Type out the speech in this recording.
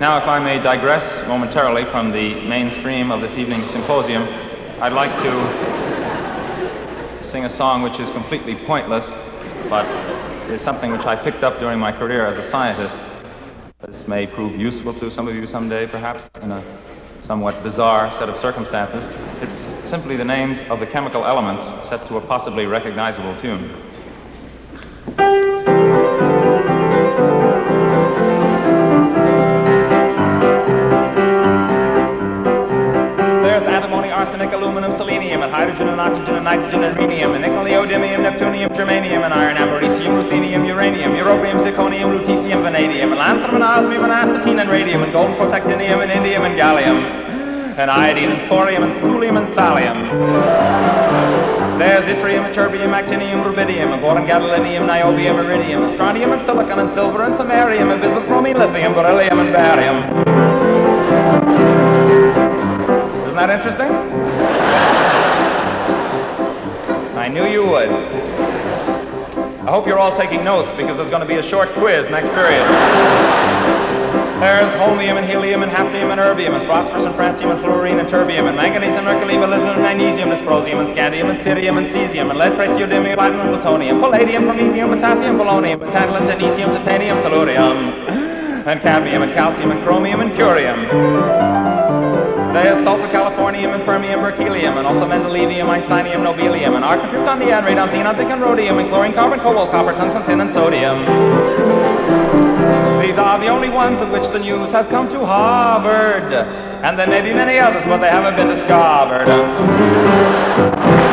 Now, if I may digress momentarily from the mainstream of this evening's symposium, I'd like to sing a song which is completely pointless, but is something which I picked up during my career as a scientist. This may prove useful to some of you someday, perhaps, in a somewhat bizarre set of circumstances. It's simply the names of the chemical elements set to a possibly recognizable tune. There's antimony, arsenic, aluminum, selenium, and hydrogen and oxygen and nitrogen and rhenium, and nickel, neodymium, neptunium, germanium, and iron, americium, ruthenium, uranium, europium, zirconium, lutetium, vanadium, and lanthanum, and osmium, and astatine, and radium, and golden protactinium, and indium, and gallium, and iodine, and thorium, and thulium, and thallium. There's yttrium, terbium, actinium, rubidium, and boron, gadolinium, niobium, iridium, and strontium, and silicon, and silver, and samarium, and abyssal chromium, lithium, beryllium, and barium. Isn't that interesting? I knew you would. I hope you're all taking notes, because there's going to be a short quiz next period. There's holmium and helium and hafnium and erbium and phosphorus and francium and fluorine and terbium and manganese and mercury, molybdenum and magnesium, dysprosium and scandium and cerium and cesium and lead, praseodymium, platinum, plutonium, palladium, promethium, potassium, polonium, tantalum, technetium, titanium, tellurium, and cadmium and calcium and chromium and curium. There's sulfur, californium, and fermium, berkelium, and also mendelevium, einsteinium, nobelium, and argon, krypton, neon, radon, xenon, zinc, and rhodium, and chlorine, carbon, cobalt, copper, tungsten, tin, and sodium. These are the only ones of which the news has come to Harvard. And there may be many others, but they haven't been discovered.